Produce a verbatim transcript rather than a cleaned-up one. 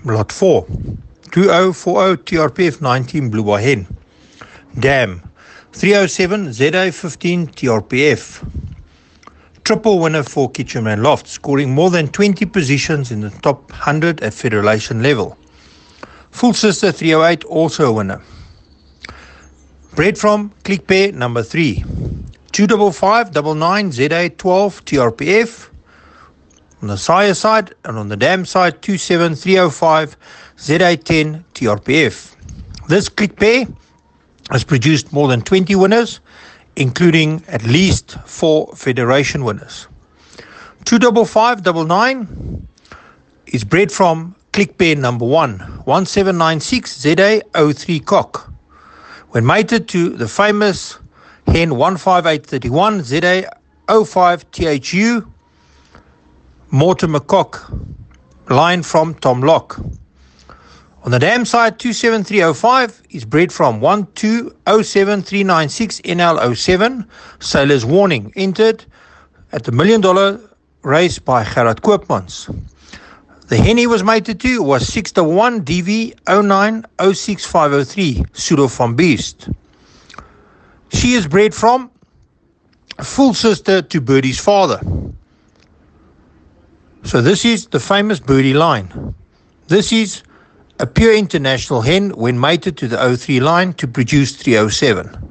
Lot four, two oh four oh T R P F nineteen Blue Bar Hen. Dam, three oh seven Z A fifteen T R P F. Triple winner for Kitchenman Loft, scoring more than twenty positions in the top one hundred at Federation level. Full Sister three oh eight, also a winner. Bred from Click Pair number three, two five five nine nine Z A twelve T R P F. On the sire side, and on the dam side, two seven three oh five Z A ten T R P F. This Click Pair has produced more than twenty winners, including at least four Federation winners. two five five nine nine is bred from Click Pair number one, one seven nine six Z A oh three Cock. When mated to the famous hen one five eight three one Z A oh five T H U, Mortimer Cock, line from Tom Locke. On the dam side, two seven three oh five is bred from one two oh seven three nine six N L oh seven, Sailor's Warning, entered at the million dollar race by Gerard Koopmans. The hen he was mated to was six one D V oh nine oh six five oh three, Pseudo van Beest. She is bred from Full Sister to Birdie's father. So this is the famous Birdie line. This is a pure international hen when mated to the oh three line to produce three oh seven.